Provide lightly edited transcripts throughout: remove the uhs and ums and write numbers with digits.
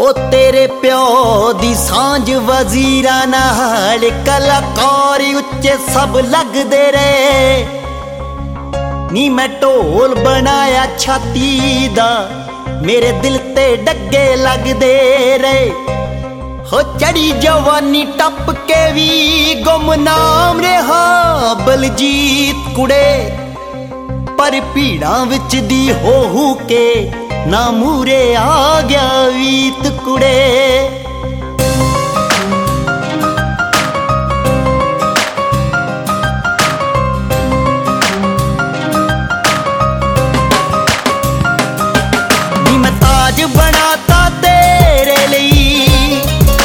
ओ तेरे प्यो दी सांझ वजीरां नाल कलाकार उच्चे सब लगदे रहे नी। मैं ढोल बनाया छाती दा मेरे दिल ते डगे लगदे रहे। हो चढ़ी जवानी टप के भी गुमनाम रहा बलजीत कुड़े, पर भीड़ां विच दी हो के ना मूरे आ गया वीत कुड़े। नी मैं ताज बनाता तेरे लिए,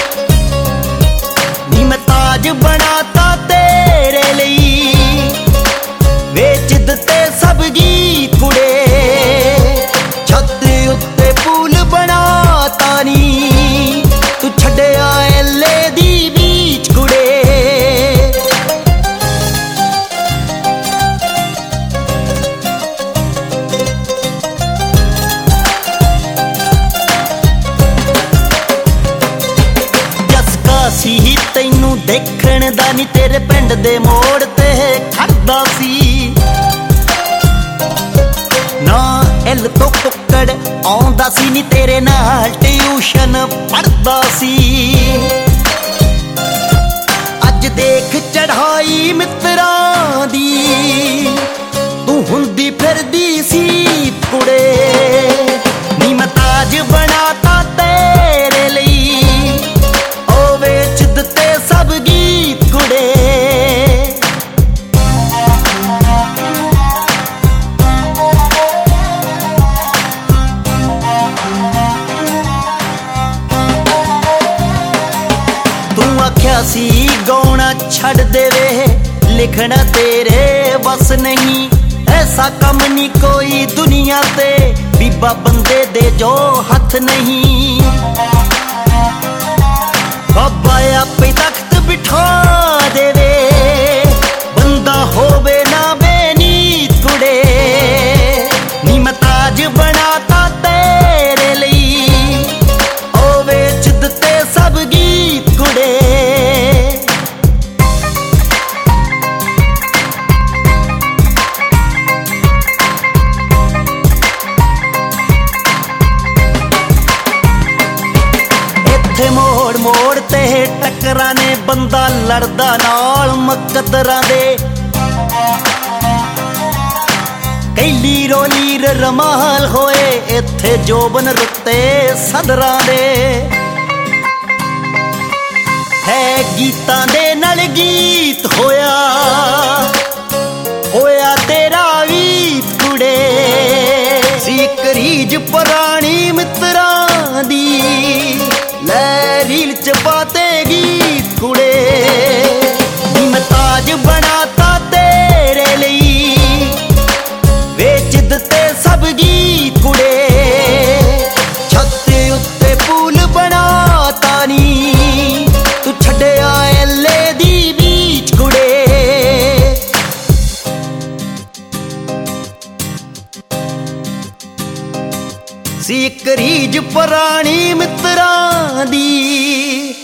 नी मैं ताज बनाता तेरे लिए, वेच दिते सब गीत कुड़े। तू छड्डिया एले दी बीच कुड़े। जसका सी तैनू देखण दा नी तेरे पिंड दे मोड़ ते खड़दा सी ना। इल तो कुक्कड़ आउंदा सी नी तेरे नाल ट्यूशन पढ़दा सी। अज देख चढ़ाई मित्रां दी तू हुंदी फिरदी सी कुड़े। नी मैं ताज बनाता तेरे लिए, ओ वेच दिते सब गीत कुड़े। आख्या सी गाना छड़ देवे लिखना तेरे बस नहीं, ऐसा कम नहीं कोई दुनिया ते बीबा बंदे दे जो हथ नहीं। बाबा आपे तख्त बिठा देवे बंदा होवे ना बेनीत कुड़े। नी मैं ताज बनाता तेरे लिए, ओ वेच दिते सब गीत कुड़े। मोड़ मोड़ ते टकरां ने बंदा लड़दा नाल मकदरां दे। कई लीरो लीर रमाल होए इत्थे जोबन रुते सदरां दे। है गीतां दे नाल गीत होया होया तेरा वीत कुड़े। सी करीज पुरानी मित्रां दी लै रील च पाते गीत कुड़े। नी मैं ताज बनाता तेरे लिए, वेच दिते सब गीत कुड़े। छत उत्ते पुल बनाता नी तू छड्डिया एले दी बीच कुड़े। सी करीज पुरानी मित्रां दी